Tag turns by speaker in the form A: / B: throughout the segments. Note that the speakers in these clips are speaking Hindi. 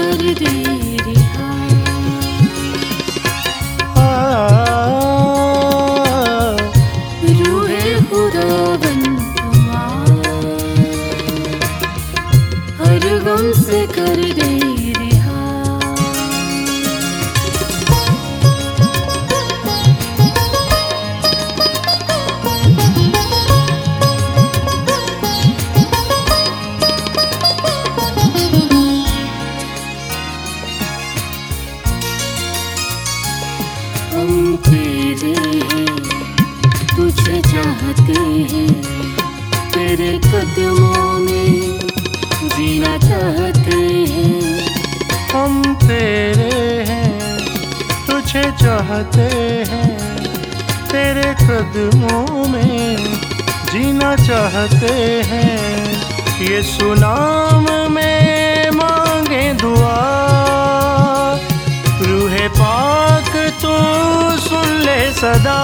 A: कर दे रिहा। रूहे खुदावंद हर गम से कर दे रिहा। हम तेरे हैं, तुझे चाहते हैं, तेरे कदमों में जीना चाहते हैं।
B: हम तेरे हैं, तुझे चाहते हैं, तेरे कदमों में जीना चाहते हैं। ये सुनाम में मांगे दुआ, रूहे पाक तू सुन ले सदा।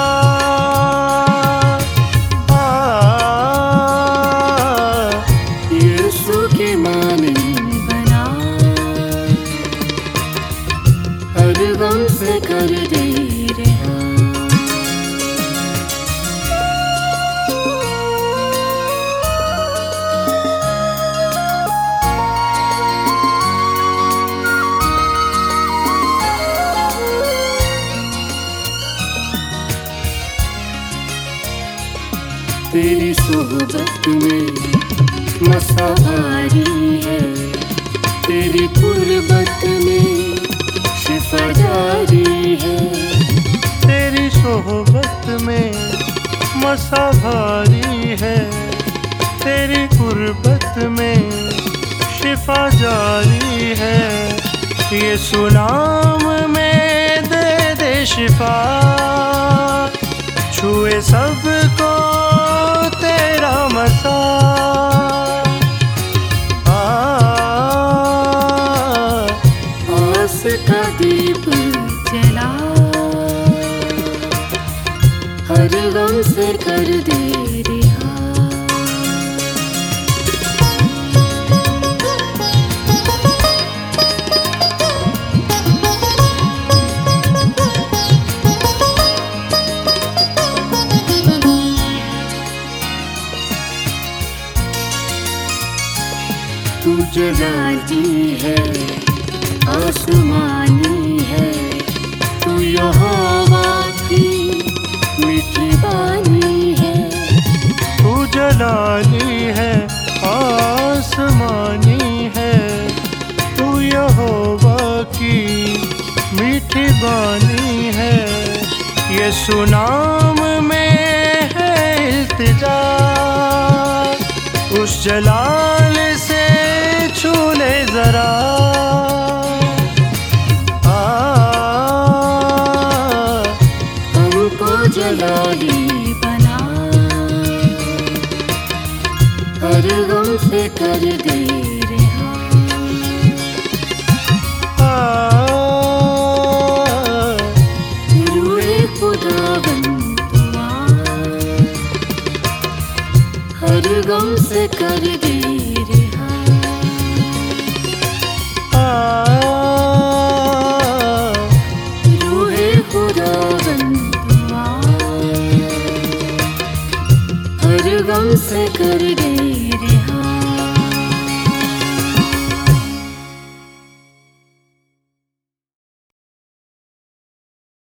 A: यीशु के मानन बना, हर गम से कर दे रिहा। तेरी सोहबत में मसाहारी है, तेरी कुर्बत में शिफा जारी है।
B: तेरी सोहबत में मसाहारी है, तेरी कुर्बत में शिफा जारी है। ये सुनाम में दे दे शिफा, छुए सबको तेरा मसा।
A: आस का दीप जला, हर गम से कर दे रिहा। तू जलाली है, आसमानी है, तू यहोवा की मीठी बानी है।
B: तू जलाली है, आसमानी है, तू यहोवा की मीठी बानी है। ये सुनाम में है इल्तिजा, उस जलाल से छू ले जरा।
A: हमको जलाली बना, हर गम से कर दे रिहा। रूहे खुदावंद हर गम से कर दे रिहा।